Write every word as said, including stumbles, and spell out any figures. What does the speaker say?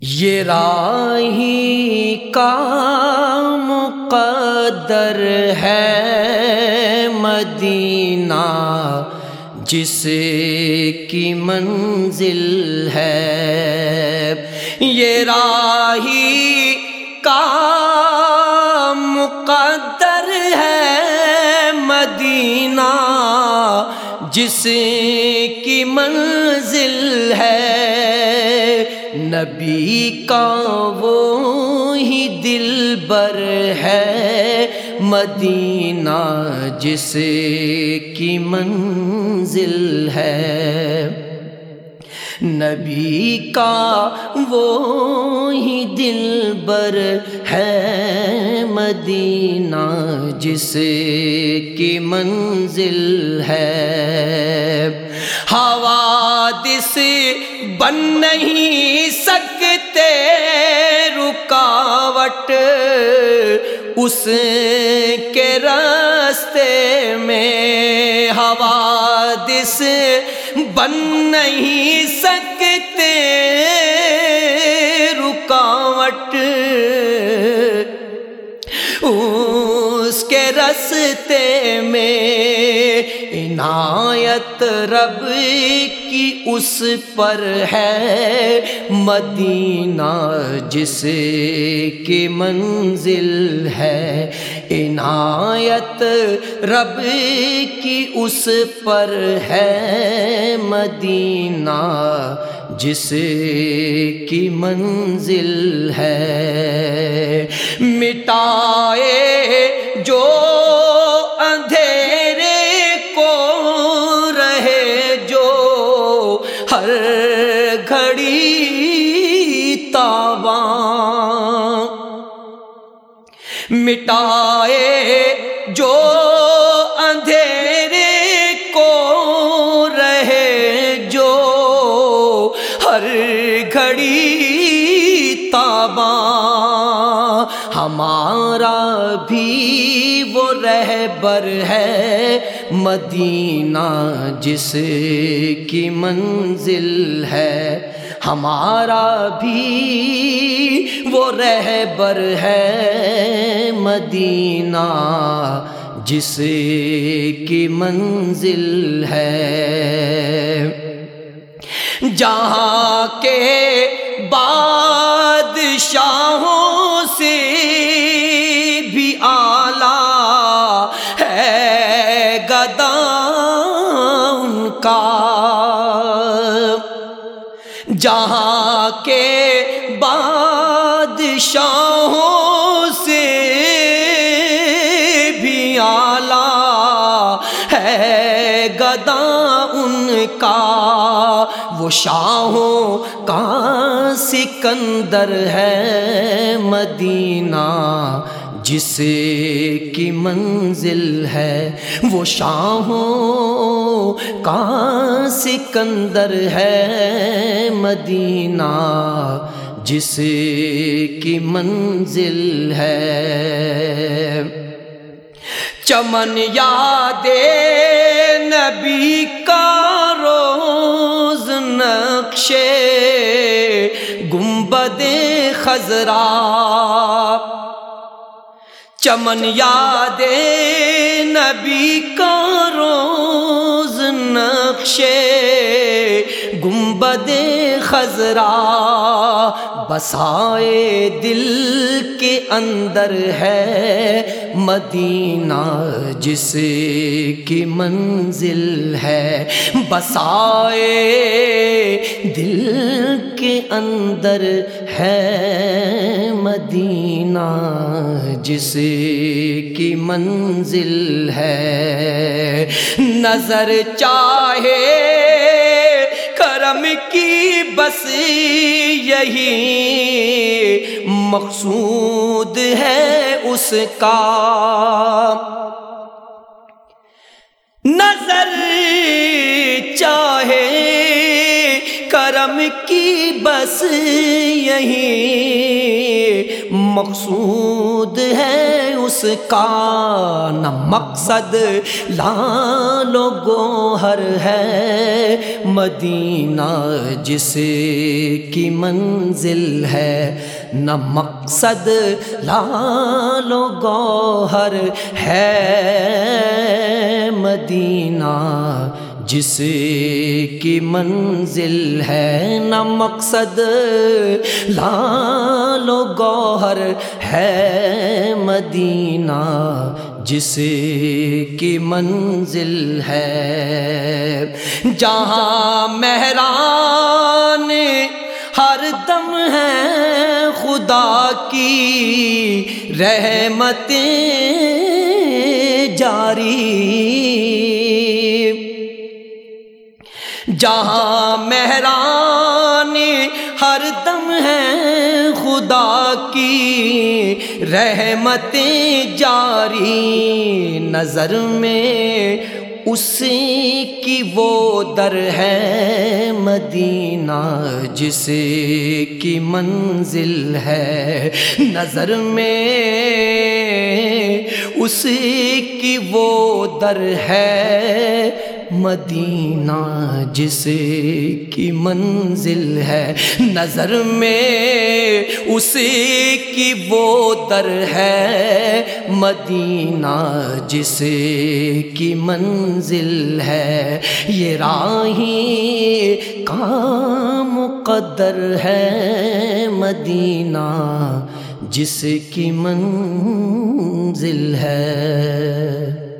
یہ راہی کا مقدر ہے مدینہ، جس کی منزل ہے۔ یہ راہی کا مقدر ہے مدینہ، جس کی منزل ہے۔ نبی کا وہی دلبر ہے مدینہ، جس کی منزل ہے۔ نبی کا وہی دلبر ہے مدینہ، جس کی منزل ہے۔ حوادث بن نہیں سکتے رکاوٹ اس کے راستے میں، حوادث بن نہیں سکتے رکاوٹ اس کے راستے میں۔ عنایت رب کی اس پر ہے مدینہ، جس کی منزل ہے۔ عنایت رب کی اس پر ہے مدینہ، جس کی منزل ہے۔ مٹائے جو اندھیرے کو رہے جو ہر گھڑی تاباں، مٹائے جو اندھیرے کو رہے جو ہر گھڑی تاباں۔ ہمارا بھی وہ رہبر ہے مدینہ، جس کی منزل ہے۔ ہمارا بھی وہ رہبر ہے مدینہ، جس کی منزل ہے۔ جہاں کے بادشاہوں سے بھی اعلیٰ ہے گدا ان کا، جہاں کے بادشاہوں سے بھی اعلیٰ ہے گدا ان کا۔ وہ شاہوں کا سکندر ہے مدینہ، جس کی منزل ہے۔ وہ شاہوں کا سکندر ہے مدینہ، جس کی منزل ہے۔ چمن یاد نبی کا روز نقشے گنبد خضرا، چمن یاد نبی کا روز نقشے گنبد خضرا، بسائے دل کے اندر ہے مدینہ، جس کی منزل ہے۔ بسائے دل کے اندر ہے مدینہ، جس کی منزل ہے۔ نظر چاہے کرم کی بس یہی مقصود ہے اس کا، نظر چاہے کرم کی بس یہی مقصود ہے اس کا، نہ مقصد لعل و گوہر ہے مدینہ جس کی منزل ہے، نہ مقصد لعل و گوہر ہے مدینہ جس کی منزل ہے، نہ مقصد لعل و گوہر ہے مدینہ جس کی منزل ہے، جہاں مہران ہر دم ہے خدا کی رحمتیں جاری، جہاں مہران ہر دم ہے خدا کی رحمتیں جاری، نظر میں اسی کی وہ در ہے مدینہ جس کی منزل ہے، نظر میں اسی کی وہ در ہے مدینہ جس کی منزل ہے، نظر میں اسی کی وہ در ہے مدینہ جس کی منزل ہے، یہ راہی کا مقدر ہے مدینہ جس کی منزل ہے۔